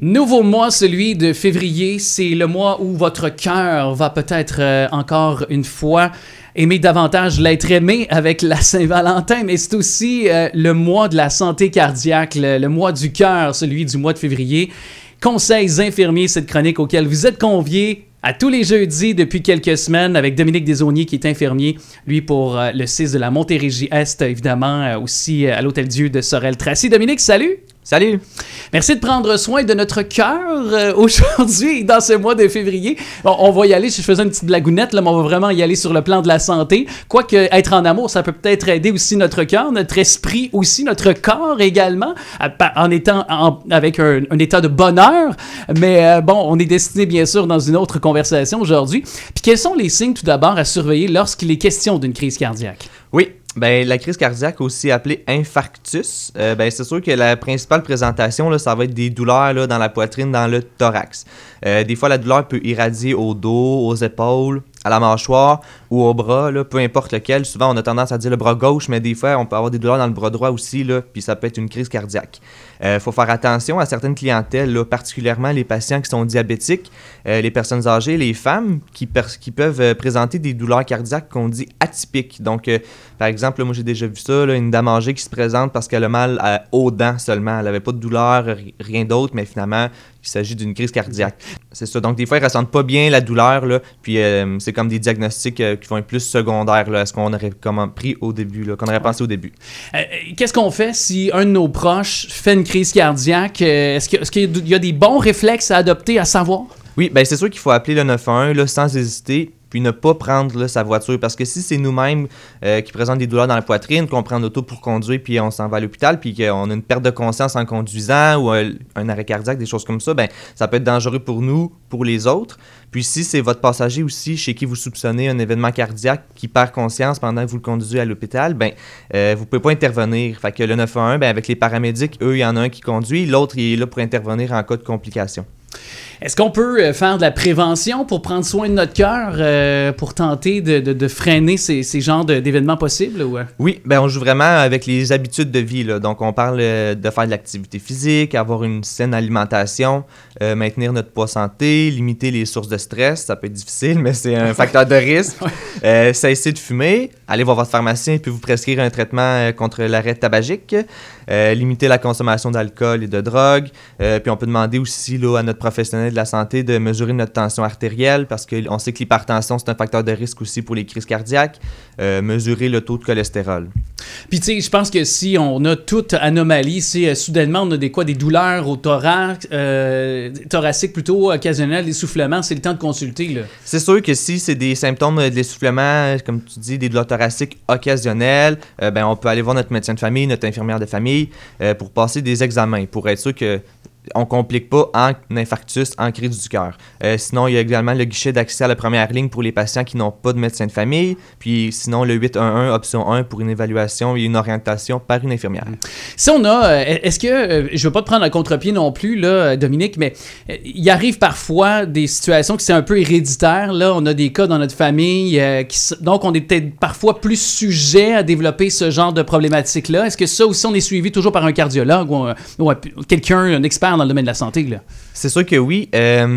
Nouveau mois, celui de février, c'est le mois où votre cœur va peut-être encore une fois aimer davantage l'être aimé avec la Saint-Valentin, mais c'est aussi le mois de la santé cardiaque, le mois du cœur, celui du mois de février. Conseils infirmiers, cette chronique auquel vous êtes conviés à tous les jeudis depuis quelques semaines avec Dominique Desaulniers qui est infirmier, lui pour le CIS de la Montérégie-Est, évidemment aussi à l'Hôtel-Dieu de Sorel-Tracy. Dominique, salut! Salut! Merci de prendre soin de notre cœur aujourd'hui, dans ce mois de février. On va y aller, je faisais une petite blagounette, là, mais on va vraiment y aller sur le plan de la santé. Quoique être en amour, ça peut peut-être aider aussi notre cœur, notre esprit aussi, notre corps également, en étant avec un état de bonheur. Mais bon, on est destiné bien sûr dans une autre conversation aujourd'hui. Puis quels sont les signes tout d'abord à surveiller lorsqu'il est question d'une crise cardiaque? Oui. Ben, la crise cardiaque, aussi appelée infarctus, c'est sûr que la principale présentation, là, ça va être des douleurs là, dans la poitrine, dans le thorax. Des fois, la douleur peut irradier au dos, aux épaules, à la mâchoire ou au bras, là, peu importe lequel. Souvent, on a tendance à dire le bras gauche, mais des fois, on peut avoir des douleurs dans le bras droit aussi, là, puis ça peut être une crise cardiaque. Faut faire attention à certaines clientèles, là, particulièrement les patients qui sont diabétiques, les personnes âgées, les femmes qui peuvent présenter des douleurs cardiaques qu'on dit atypiques. Donc, par exemple, là, moi j'ai déjà vu ça, là, une dame âgée qui se présente parce qu'elle a mal aux dents seulement. Elle n'avait pas de douleur, rien d'autre, mais finalement, il s'agit d'une crise cardiaque. C'est ça. Donc, des fois, ils ne ressentent pas bien la douleur, là, puis c'est comme des diagnostics qui vont être plus secondaires là, à ce qu'on aurait pris au début, là, qu'on aurait pensé au début. Qu'est-ce qu'on fait si un de nos proches fait une crise cardiaque? Est-ce qu'il y a des bons réflexes à adopter, à savoir? Oui, bien c'est sûr qu'il faut appeler le 911 là, sans hésiter, puis ne pas prendre là, sa voiture. Parce que si c'est nous-mêmes qui présentent des douleurs dans la poitrine, qu'on prend l'auto pour conduire, puis on s'en va à l'hôpital, puis qu'on a une perte de conscience en conduisant ou un arrêt cardiaque, des choses comme ça, bien, ça peut être dangereux pour nous, pour les autres. Puis si c'est votre passager aussi chez qui vous soupçonnez un événement cardiaque qui perd conscience pendant que vous le conduisez à l'hôpital, bien, vous ne pouvez pas intervenir. Fait que le 911, bien, avec les paramédics, eux, il y en a un qui conduit, l'autre, il est là pour intervenir en cas de complications. Est-ce qu'on peut faire de la prévention pour prendre soin de notre cœur, pour tenter de freiner ces genres d'événements possibles? Ou? Oui, ben on joue vraiment avec les habitudes de vie, là. Donc, on parle de faire de l'activité physique, avoir une saine alimentation, maintenir notre poids santé, limiter les sources de stress. Ça peut être difficile, mais c'est un facteur de risque. Cesser de fumer, aller voir votre pharmacien et puis vous prescrire un traitement contre l'arrêt tabagique. Limiter la consommation d'alcool et de drogue. Puis on peut demander aussi là, à notre professionnel de la santé de mesurer notre tension artérielle parce qu'on sait que l'hypertension, c'est un facteur de risque aussi pour les crises cardiaques. Mesurer le taux de cholestérol. Puis tu sais, je pense que si on a toute anomalie, si soudainement on a des douleurs au thorax, thoracique plutôt occasionnelles, l'essoufflement, c'est le temps de consulter, là. C'est sûr que si c'est des symptômes de l'essoufflement, comme tu dis, des douleurs thoraciques occasionnelles, ben on peut aller voir notre médecin de famille, notre infirmière de famille pour passer des examens, pour être sûr que on ne complique pas en infarctus, en crise du cœur. Sinon, il y a également le guichet d'accès à la première ligne pour les patients qui n'ont pas de médecin de famille. Puis sinon, le 811, option 1 pour une évaluation et une orientation par une infirmière. Si on a, est-ce que, je ne veux pas te prendre un contre-pied non plus, là, Dominique, mais il arrive parfois des situations qui sont un peu héréditaires. Là, on a des cas dans notre famille, donc on est peut-être parfois plus sujet à développer ce genre de problématique-là. Est-ce que ça aussi, on est suivi toujours par un cardiologue ou quelqu'un, un expert dans le domaine de la santé, là? C'est sûr que oui.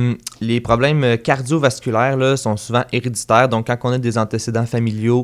Les problèmes cardiovasculaires là, sont souvent héréditaires. Donc, quand on a des antécédents familiaux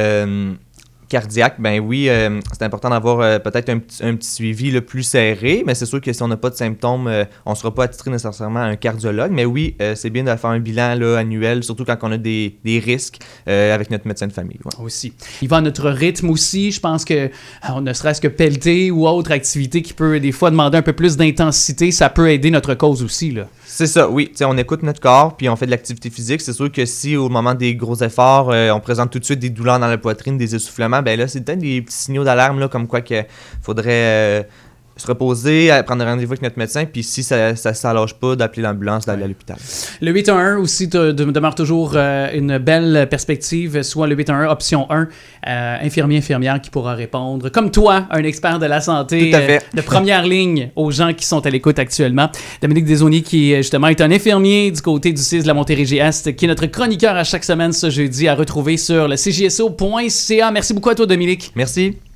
cardiaques, ben oui, c'est important d'avoir peut-être un petit suivi là, plus serré. Mais c'est sûr que si on n'a pas de symptômes, on ne sera pas attitré nécessairement à un cardiologue. Mais oui, c'est bien de faire un bilan là, annuel, surtout quand on a des risques avec notre médecin de famille. Ouais. Aussi. Il va à notre rythme aussi. Je pense que ne serait-ce que pelleter ou autre activité qui peut des fois demander un peu plus d'intensité, ça peut aider notre cause aussi, là. C'est ça, oui. T'sais, on écoute notre corps puis on fait de l'activité physique. C'est sûr que si au moment des gros efforts, on présente tout de suite des douleurs dans la poitrine, des essoufflements, ben là, c'est peut-être des petits signaux d'alarme, là, comme quoi qu'il faudrait se reposer, prendre rendez-vous avec notre médecin, puis si ça s'allonge pas, d'appeler l'ambulance, d'aller à l'hôpital. Le 811 aussi demeure toujours une belle perspective, soit le 811 option 1, infirmière qui pourra répondre, comme toi, un expert de la santé de première ligne aux gens qui sont à l'écoute actuellement. Dominique Desaulniers qui justement est un infirmier du côté du CIS de la Montérégie-Est, qui est notre chroniqueur à chaque semaine ce jeudi, à retrouver sur le cjso.ca. Merci beaucoup à toi, Dominique. Merci.